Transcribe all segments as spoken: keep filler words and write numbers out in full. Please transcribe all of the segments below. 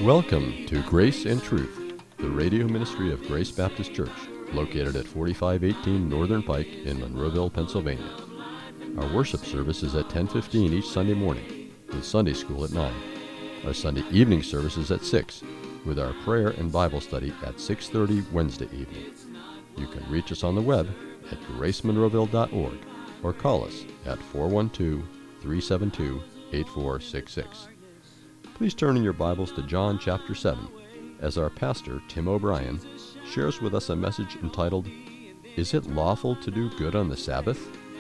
Welcome to Grace and Truth, the radio ministry of Grace Baptist Church, located at forty-five eighteen Northern Pike in Monroeville, Pennsylvania. Our worship service is at ten fifteen each Sunday morning, with Sunday school at nine. Our Sunday evening service is at six, with our prayer and Bible study at six thirty Wednesday evening. You can reach us on the web at grace monroeville dot org or call us at four one two, three seven two, eight four six six. Please turn in your Bibles to John chapter seven, as our pastor, Tim O'Brien, shares with us a message entitled, Is It Lawful to Do Good on the Sabbath?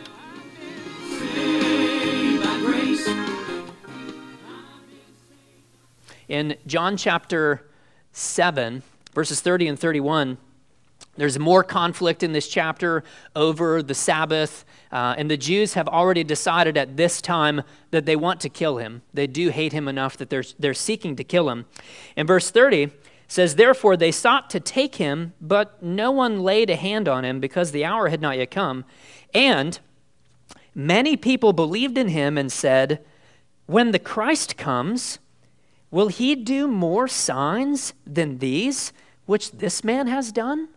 In John chapter seven, verses thirty and thirty-one, there's more conflict in this chapter over the Sabbath, uh, and the Jews have already decided at this time that they want to kill him. They do hate him enough that they're, they're seeking to kill him. And verse thirty says, Therefore they sought to take him, but no one laid a hand on him because the hour had not yet come. And many people believed in him and said, When the Christ comes, will he do more signs than these which this man has done?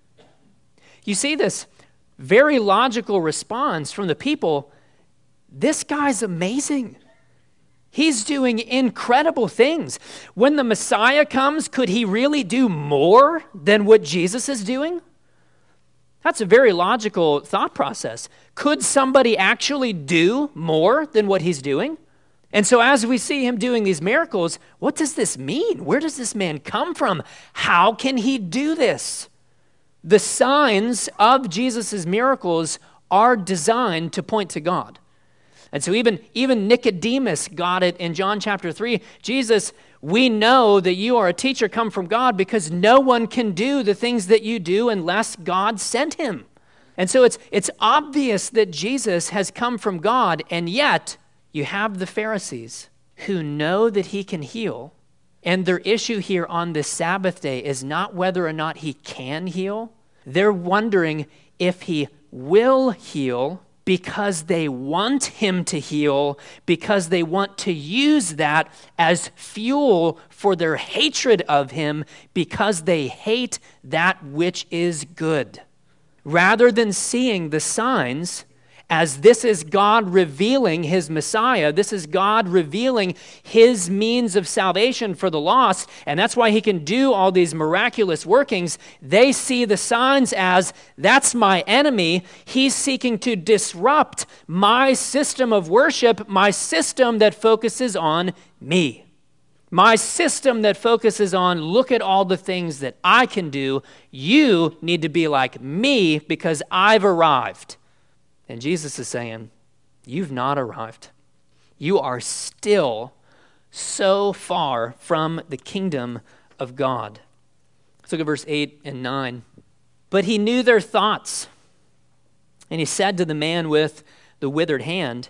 You see this very logical response from the people. This guy's amazing. He's doing incredible things. When the Messiah comes, could he really do more than what Jesus is doing? That's a very logical thought process. Could somebody actually do more than what he's doing? And so as we see him doing these miracles, what does this mean? Where does this man come from? How can he do this? The signs of Jesus' miracles are designed to point to God. And so even, even Nicodemus got it in John chapter three. Jesus, we know that you are a teacher come from God because no one can do the things that you do unless God sent him. And so it's, it's obvious that Jesus has come from God, and yet you have the Pharisees who know that he can heal. And their issue here on this Sabbath day is not whether or not he can heal. They're wondering if he will heal because they want him to heal, because they want to use that as fuel for their hatred of him, because they hate that which is good. Rather than seeing the signs as this is God revealing his Messiah, this is God revealing his means of salvation for the lost, and that's why he can do all these miraculous workings. They see the signs as, that's my enemy. He's seeking to disrupt my system of worship, my system that focuses on me. My system that focuses on, look at all the things that I can do. You need to be like me because I've arrived. And Jesus is saying, you've not arrived. You are still so far from the kingdom of God. Let's look at verse eight and nine. But he knew their thoughts. And he said to the man with the withered hand,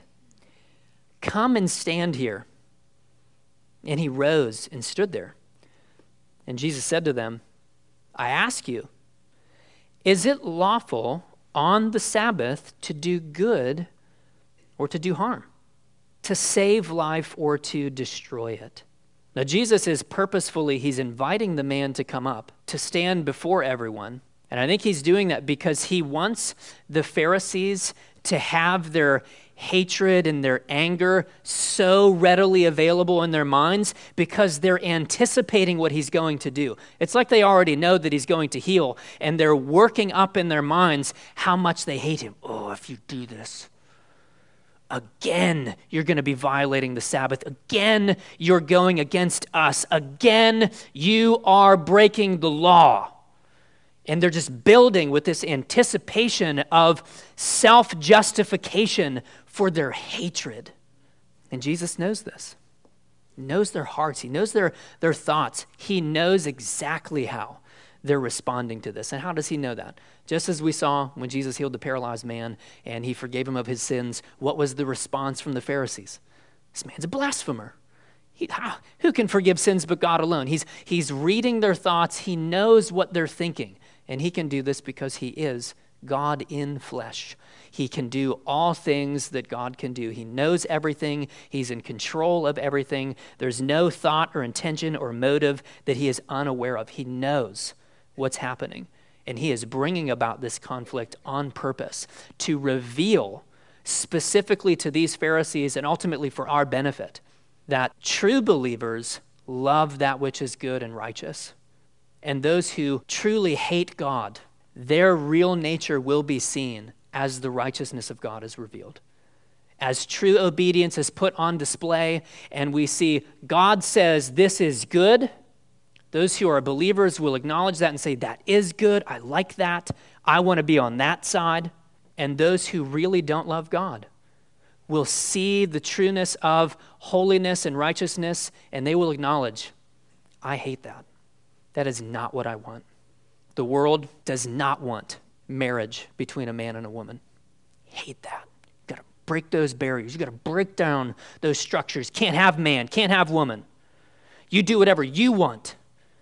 Come and stand here. And he rose and stood there. And Jesus said to them, I ask you, is it lawful on the Sabbath to do good or to do harm, to save life or to destroy it? Now, Jesus is purposefully, he's inviting the man to come up, to stand before everyone. And I think he's doing that because he wants the Pharisees to have their hatred and their anger so readily available in their minds because they're anticipating what he's going to do. It's like they already know that he's going to heal, and they're working up in their minds how much they hate him. Oh, if you do this, again, you're going to be violating the Sabbath. Again, you're going against us. Again, you are breaking the law. And they're just building with this anticipation of self-justification for their hatred. And Jesus knows this. He knows their hearts. He knows their, their thoughts. He knows exactly how they're responding to this. And how does he know that? Just as we saw when Jesus healed the paralyzed man and he forgave him of his sins, what was the response from the Pharisees? This man's a blasphemer. He, ah, who can forgive sins but God alone? He's, he's reading their thoughts. He knows what they're thinking. And he can do this because he is God in flesh. He can do all things that God can do. He knows everything. He's in control of everything. There's no thought or intention or motive that he is unaware of. He knows what's happening. And he is bringing about this conflict on purpose to reveal specifically to these Pharisees and ultimately for our benefit that true believers love that which is good and righteous. And those who truly hate God, their real nature will be seen as the righteousness of God is revealed. As true obedience is put on display and we see God says this is good, those who are believers will acknowledge that and say, that is good, I like that, I want to be on that side. And those who really don't love God will see the trueness of holiness and righteousness, and they will acknowledge, I hate that. That is not what I want. The world does not want marriage between a man and a woman. Hate that. You've got to break those barriers. You've got to break down those structures. Can't have man, can't have woman. You do whatever you want.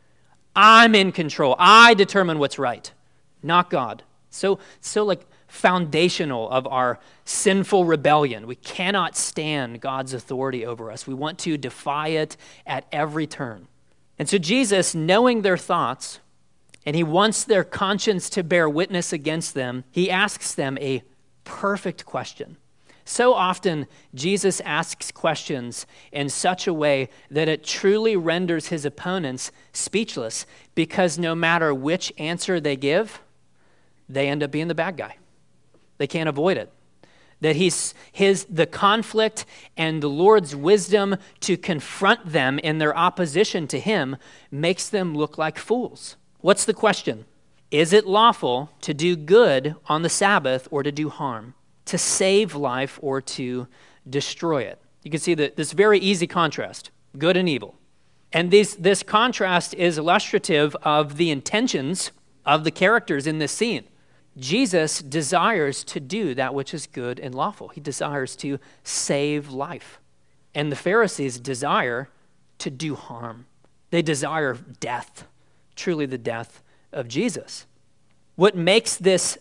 I'm in control. I determine what's right, not God. So, so like foundational of our sinful rebellion. We cannot stand God's authority over us. We want to defy it at every turn. And so Jesus, knowing their thoughts, and he wants their conscience to bear witness against them, he asks them a perfect question. So often, Jesus asks questions in such a way that it truly renders his opponents speechless, because no matter which answer they give, they end up being the bad guy. They can't avoid it. That he's his the conflict and the Lord's wisdom to confront them in their opposition to him makes them look like fools. What's the question? Is it lawful to do good on the Sabbath or to do harm? To save life or to destroy it? You can see that this very easy contrast, good and evil. And this, this contrast is illustrative of the intentions of the characters in this scene. Jesus desires to do that which is good and lawful. He desires to save life. And the Pharisees desire to do harm. They desire death, truly the death of Jesus. What makes this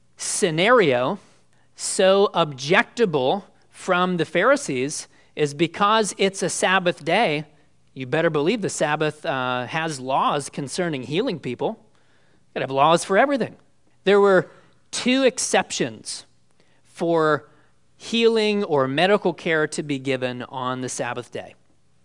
scenario so objectable from the Pharisees is because it's a Sabbath day. You better believe the Sabbath uh, has laws concerning healing people. You gotta have laws for everything. There were two exceptions for healing or medical care to be given on the Sabbath day.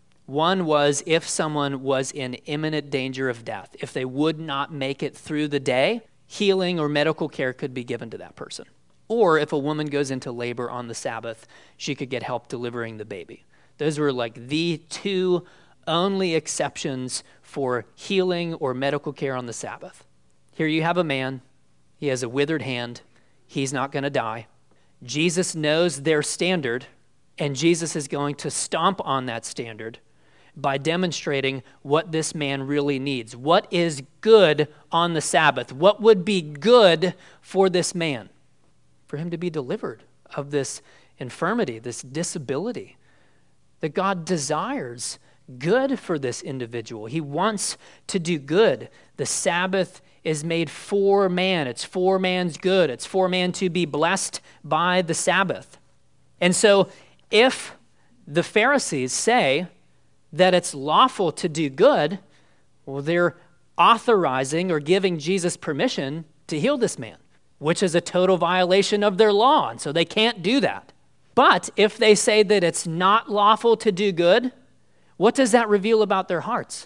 One was if someone was in imminent danger of death. If they would not make it through the day, healing or medical care could be given to that person. Or if a woman goes into labor on the Sabbath, she could get help delivering the baby. Those were like the two only exceptions for healing or medical care on the Sabbath. Here you have a man. He has a withered hand. He's not going to die. Jesus knows their standard, and Jesus is going to stomp on that standard by demonstrating what this man really needs. What is good on the Sabbath? What would be good for this man? For him to be delivered of this infirmity, this disability. That God desires good for this individual. He wants to do good. The Sabbath is made for man. It's for man's good. It's for man to be blessed by the Sabbath. And so if the Pharisees say that it's lawful to do good, well, they're authorizing or giving Jesus permission to heal this man, which is a total violation of their law, and so they can't do that. But if they say that it's not lawful to do good, what does that reveal about their hearts?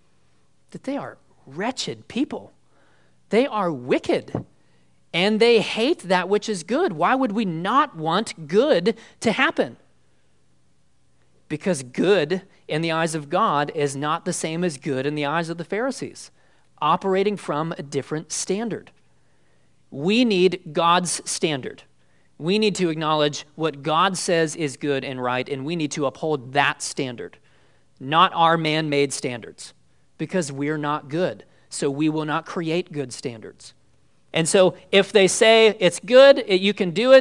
That they are wretched people. They are wicked, and they hate that which is good. Why would we not want good to happen? Because good in the eyes of God is not the same as good in the eyes of the Pharisees, operating from a different standard. We need God's standard. We need to acknowledge what God says is good and right, and we need to uphold that standard, not our man-made standards, because we're not good. So we will not create good standards. And so if they say it's good, it, you can do it,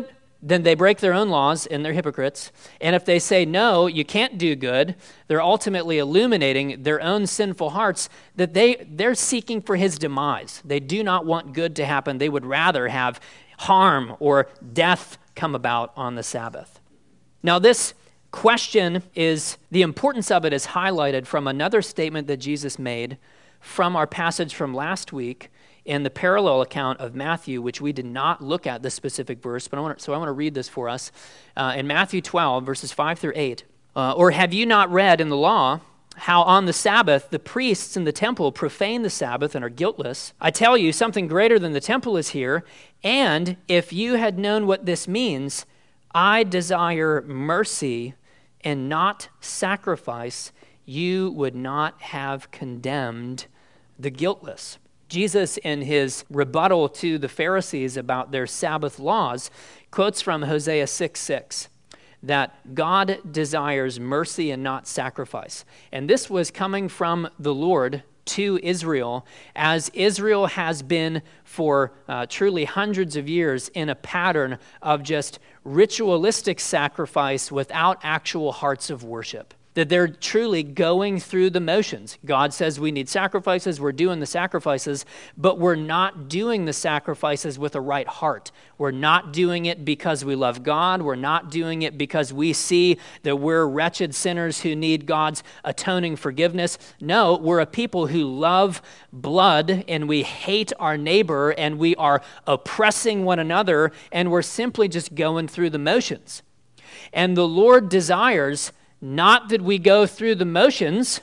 then they break their own laws and they're hypocrites. And if they say, no, you can't do good, they're ultimately illuminating their own sinful hearts that they, they're seeking for his demise. They do not want good to happen. They would rather have harm or death come about on the Sabbath. Now, this question is, the importance of it is highlighted from another statement that Jesus made from our passage from last week in the parallel account of Matthew, which we did not look at this specific verse, but I want to, so I want to read this for us. Uh, in Matthew twelve, verses five through eight, uh, or have you not read in the law how on the Sabbath the priests in the temple profane the Sabbath and are guiltless? I tell you, something greater than the temple is here, and if you had known what this means, I desire mercy and not sacrifice, you would not have condemned the guiltless. Jesus, in his rebuttal to the Pharisees about their Sabbath laws, quotes from Hosea six six, that God desires mercy and not sacrifice. And this was coming from the Lord to Israel, as Israel has been for uh, truly hundreds of years in a pattern of just ritualistic sacrifice without actual hearts of worship. That they're truly going through the motions. God says we need sacrifices, we're doing the sacrifices, but we're not doing the sacrifices with a right heart. We're not doing it because we love God. We're not doing it because we see that we're wretched sinners who need God's atoning forgiveness. No, we're a people who love blood and we hate our neighbor and we are oppressing one another and we're simply just going through the motions. And the Lord desires not that we go through the motions,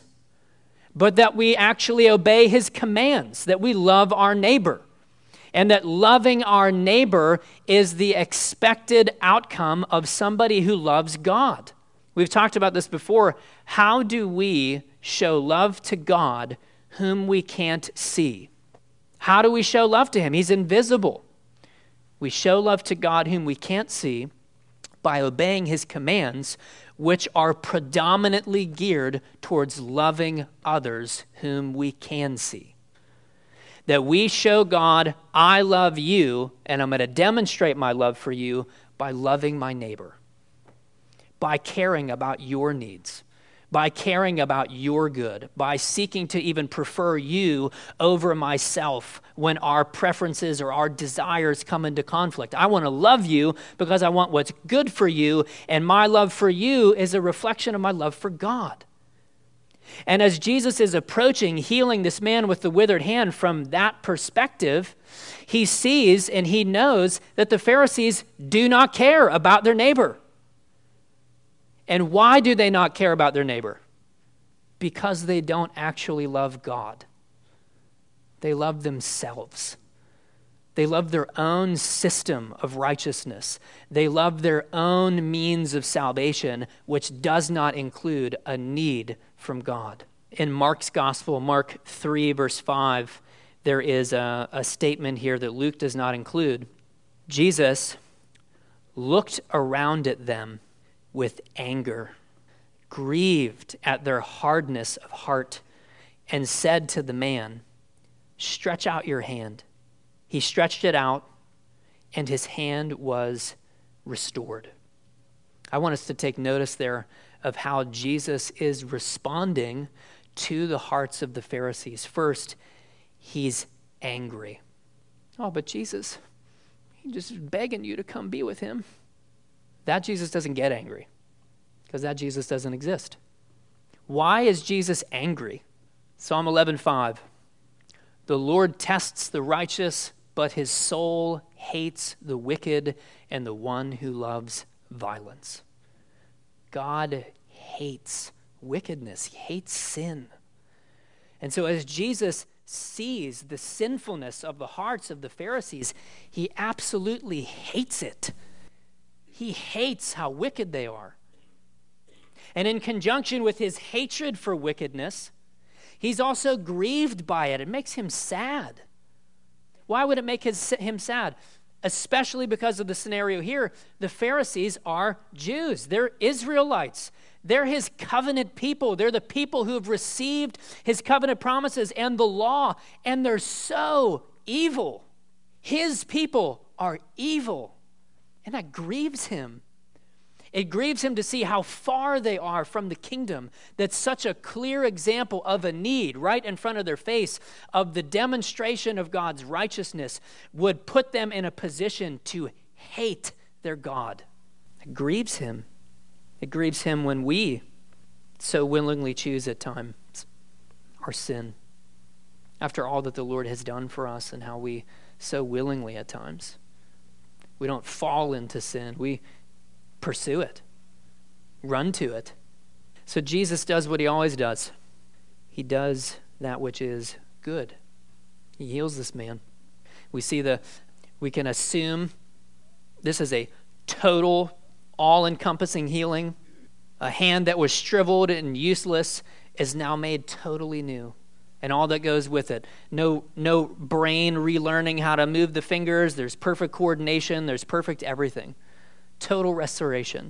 but that we actually obey his commands, that we love our neighbor, and that loving our neighbor is the expected outcome of somebody who loves God. We've talked about this before. How do we show love to God whom we can't see? How do we show love to him? He's invisible. We show love to God whom we can't see by obeying his commands, which are predominantly geared towards loving others whom we can see. That we show God, I love you, and I'm going to demonstrate my love for you by loving my neighbor, by caring about your needs, by caring about your good, by seeking to even prefer you over myself when our preferences or our desires come into conflict. I want to love you because I want what's good for you, and my love for you is a reflection of my love for God. And as Jesus is approaching healing this man with the withered hand from that perspective, he sees and he knows that the Pharisees do not care about their neighbor. And why do they not care about their neighbor? Because they don't actually love God. They love themselves. They love their own system of righteousness. They love their own means of salvation, which does not include a need from God. In Mark's gospel, Mark three, verse five, there is a, a statement here that Luke does not include. Jesus looked around at them with anger, grieved at their hardness of heart, and said to the man, stretch out your hand. He stretched it out, and his hand was restored. I want us to take notice there of how Jesus is responding to the hearts of the Pharisees. First, he's angry. Oh, but Jesus, he's just begging you to come be with him. That Jesus doesn't get angry, because that Jesus doesn't exist. Why is Jesus angry? Psalm eleven five. The Lord tests the righteous, but his soul hates the wicked and the one who loves violence. God hates wickedness. He hates sin. And so as Jesus sees the sinfulness of the hearts of the Pharisees, he absolutely hates it. He hates how wicked they are. And in conjunction with his hatred for wickedness, he's also grieved by it. It makes him sad. Why would it make his, him sad? Especially because of the scenario here. The Pharisees are Jews. They're Israelites. They're his covenant people. They're the people who have received his covenant promises and the law, and they're so evil. His people are evil. And that grieves him. It grieves him to see how far they are from the kingdom. That's such a clear example of a need right in front of their face, of the demonstration of God's righteousness, would put them in a position to hate their God. It grieves him. It grieves him when we so willingly choose at times our sin, after all that the Lord has done for us, and how we so willingly at times, we don't fall into sin. We pursue it, run to it. So Jesus does what he always does. He does that which is good. He heals this man. We see the, we can assume this is a total, all-encompassing healing. A hand that was shriveled and useless is now made totally new, and all that goes with it. No, no brain relearning how to move the fingers. There's perfect coordination. There's perfect everything. Total restoration.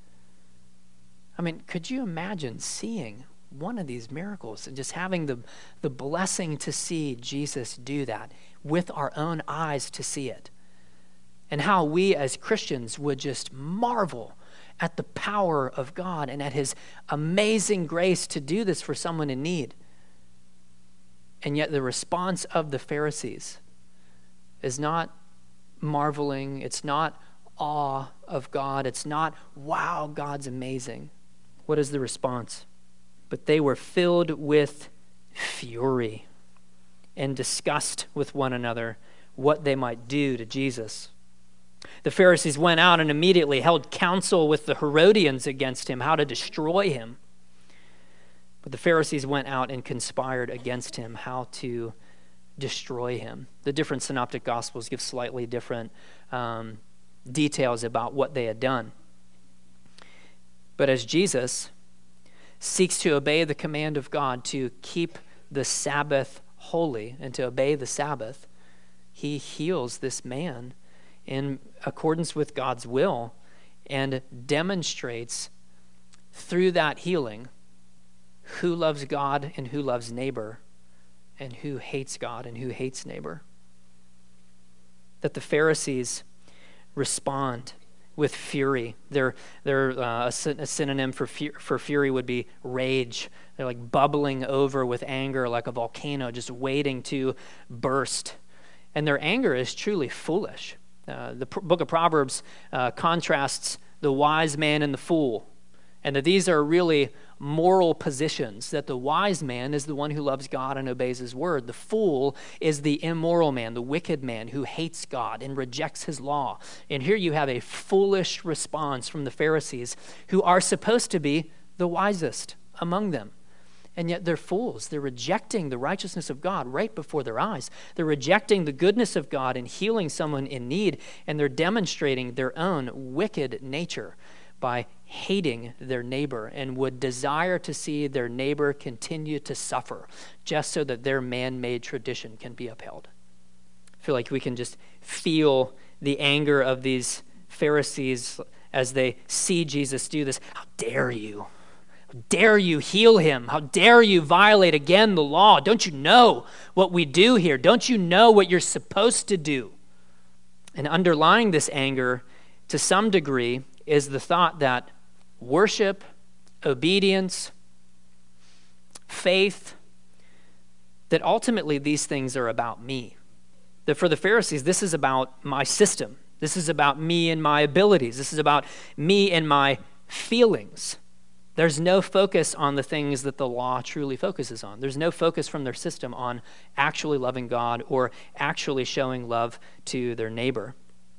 I mean, could you imagine seeing one of these miracles and just having the, the blessing to see Jesus do that with our own eyes to see it? And how we as Christians would just marvel at the power of God and at his amazing grace to do this for someone in need. And yet the response of the Pharisees is not marveling. It's not awe of God. It's not, wow, God's amazing. What is the response? But they were filled with fury and discussed with one another what they might do to Jesus. The Pharisees went out and immediately held counsel with the Herodians against him, how to destroy him. But the Pharisees went out and conspired against him, how to destroy him. The different synoptic gospels give slightly different um, details about what they had done. But as Jesus seeks to obey the command of God to keep the Sabbath holy and to obey the Sabbath, he heals this man in accordance with God's will and demonstrates through that healing who loves God and who loves neighbor, and who hates God and who hates neighbor. That the Pharisees respond with fury. They're, they're uh, a, syn- a synonym for fu- for fury would be rage. They're like bubbling over with anger like a volcano, just waiting to burst. And their anger is truly foolish. Uh, the pr- book of Proverbs uh, contrasts the wise man and the fool, and that these are really moral positions, that the wise man is the one who loves God and obeys his word. The fool is the immoral man, the wicked man who hates God and rejects his law. And here you have a foolish response from the Pharisees, who are supposed to be the wisest among them. And yet they're fools. They're rejecting the righteousness of God right before their eyes. They're rejecting the goodness of God and healing someone in need, and they're demonstrating their own wicked nature by hating their neighbor and would desire to see their neighbor continue to suffer just so that their man-made tradition can be upheld. I feel like we can just feel the anger of these Pharisees as they see Jesus do this. How dare you? How dare you heal him? How dare you violate again the law? Don't you know what we do here? Don't you know what you're supposed to do? And underlying this anger, to some degree, is the thought that worship, obedience, faith, that ultimately these things are about me. That for the Pharisees, this is about my system. This is about me and my abilities. This is about me and my feelings. There's no focus on the things that the law truly focuses on. There's no focus from their system on actually loving God or actually showing love to their neighbor.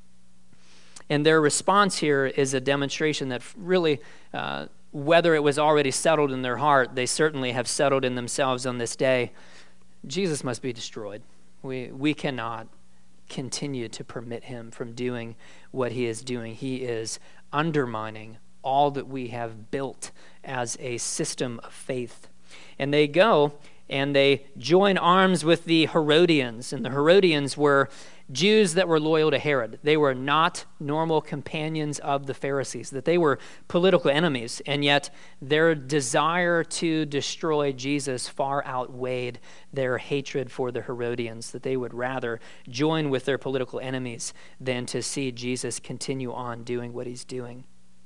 And their response here is a demonstration that really, uh, whether it was already settled in their heart, they certainly have settled in themselves on this day. Jesus must be destroyed. We we cannot continue to permit him from doing what he is doing. He is undermining all that we have built as a system of faith. And they go and they join arms with the Herodians. And the Herodians were Jews that were loyal to Herod. They were not normal companions of the Pharisees, that they were political enemies, and yet their desire to destroy Jesus far outweighed their hatred for the Herodians, that they would rather join with their political enemies than to see Jesus continue on doing what he's doing.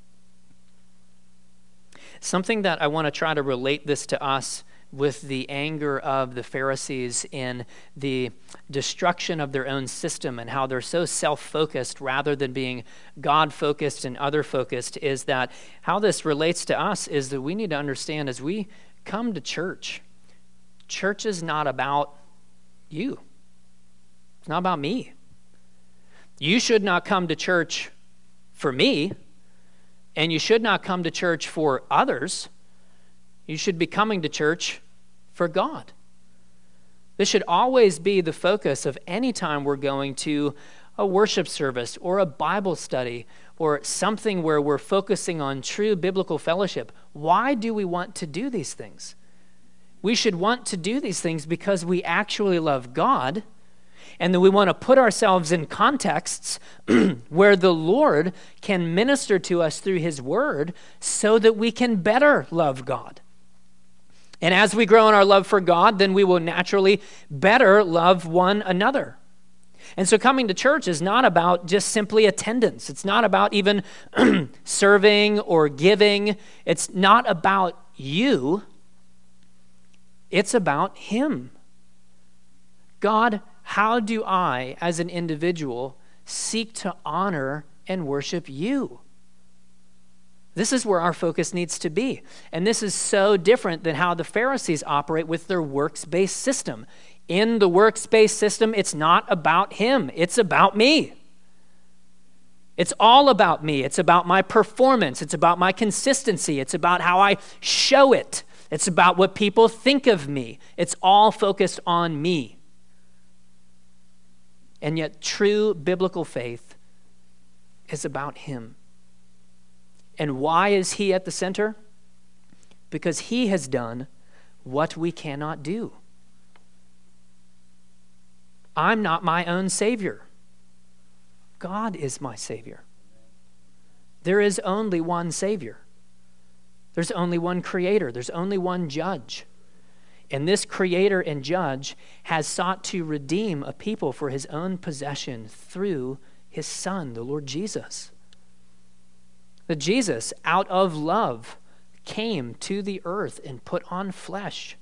Something that I want to try to relate this to us with the anger of the Pharisees in the destruction of their own system and how they're so self-focused rather than being God-focused and other-focused, is that how this relates to us is that we need to understand as we come to church, church is not about you. It's not about me. You should not come to church for me, and you should not come to church for others. You should be coming to church for God. This should always be the focus of any time we're going to a worship service or a Bible study or something where we're focusing on true biblical fellowship. Why do we want to do these things? We should want to do these things because we actually love God, and that we want to put ourselves in contexts where the Lord can minister to us through his word so that we can better love God. And as we grow in our love for God, then we will naturally better love one another. And so coming to church is not about just simply attendance. It's not about even serving or giving. It's not about you. It's about him. God, how do I, as an individual, seek to honor and worship you? This is where our focus needs to be. And this is so different than how the Pharisees operate with their works-based system. In the works-based system, it's not about him. It's about me. It's all about me. It's about my performance. It's about my consistency. It's about how I show it. It's about what people think of me. It's all focused on me. And yet true biblical faith is about him. And why is he at the center? Because he has done what we cannot do. I'm not my own Savior. God is my Savior. There is only one Savior. There's only one Creator. There's only one Judge. And this Creator and Judge has sought to redeem a people for his own possession through his Son, the Lord Jesus. That Jesus, out of love, came to the earth and put on flesh.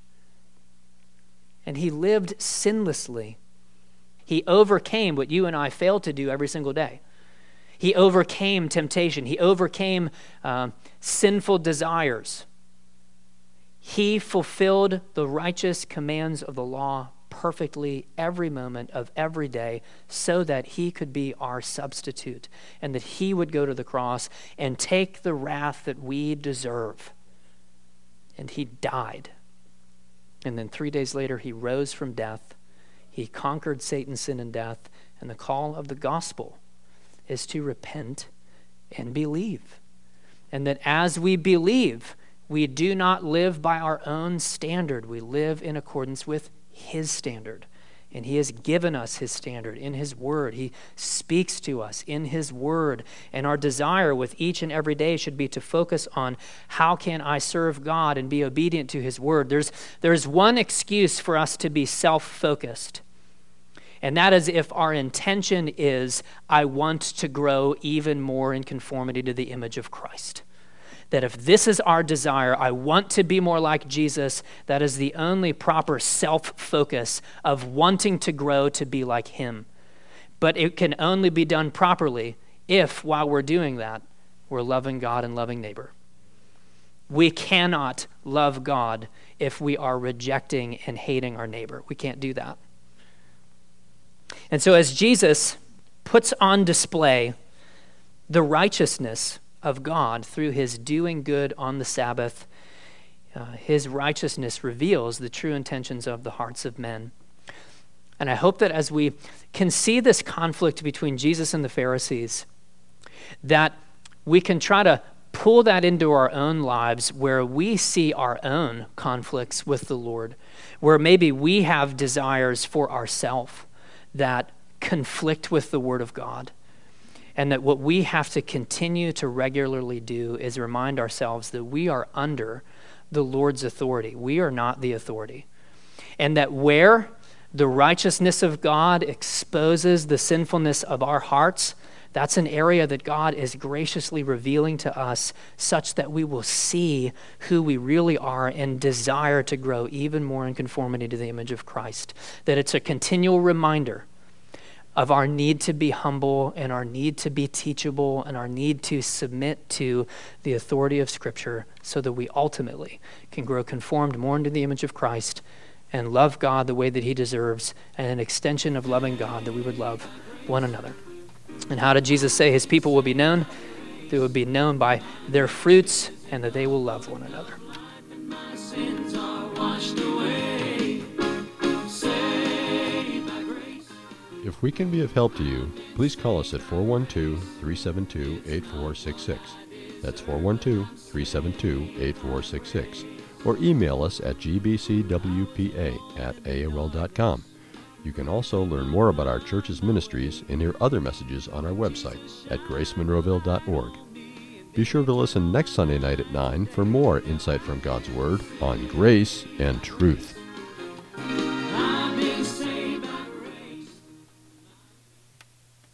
And he lived sinlessly. He overcame what you and I fail to do every single day. He overcame temptation. He overcame uh, sinful desires. He fulfilled the righteous commands of the law perfectly every moment of every day so that he could be our substitute and that he would go to the cross and take the wrath that we deserve. And he died. And then three days later, he rose from death. He conquered Satan, sin, and death. And the call of the gospel is to repent and believe. And that as we believe, we do not live by our own standard. We live in accordance with his standard. And he has given us his standard in his word. He speaks to us in his word. And our desire with each and every day should be to focus on how can I serve God and be obedient to his word. There's, there's one excuse for us to be self-focused. And that is if our intention is, I want to grow even more in conformity to the image of Christ. That if this is our desire, I want to be more like Jesus, that is the only proper self-focus of wanting to grow to be like him. But it can only be done properly if, while we're doing that, we're loving God and loving neighbor. We cannot love God if we are rejecting and hating our neighbor. We can't do that. And so as Jesus puts on display the righteousness of God through his doing good on the Sabbath, uh, his righteousness reveals the true intentions of the hearts of men. And I hope that as we can see this conflict between Jesus and the Pharisees, that we can try to pull that into our own lives where we see our own conflicts with the Lord, where maybe we have desires for ourselves that conflict with the Word of God. And that what we have to continue to regularly do is remind ourselves that we are under the Lord's authority. We are not the authority. And that where the righteousness of God exposes the sinfulness of our hearts, that's an area that God is graciously revealing to us such that we will see who we really are and desire to grow even more in conformity to the image of Christ. That it's a continual reminder of our need to be humble and our need to be teachable and our need to submit to the authority of Scripture so that we ultimately can grow conformed more into the image of Christ and love God the way that he deserves, and an extension of loving God that we would love one another. And how did Jesus say his people will be known? They will be known by their fruits, and that they will love one another. My sins are washed away, saved by grace. If we can be of help to you, please call us at four one two, three seven two, eight four six six. That's four one two, three seven two, eight four six six. Or email us at g b c w p a at a o l dot com. You can also learn more about our church's ministries and hear other messages on our website at grace monroeville dot org. Be sure to listen next Sunday night at nine for more insight from God's Word on grace and truth.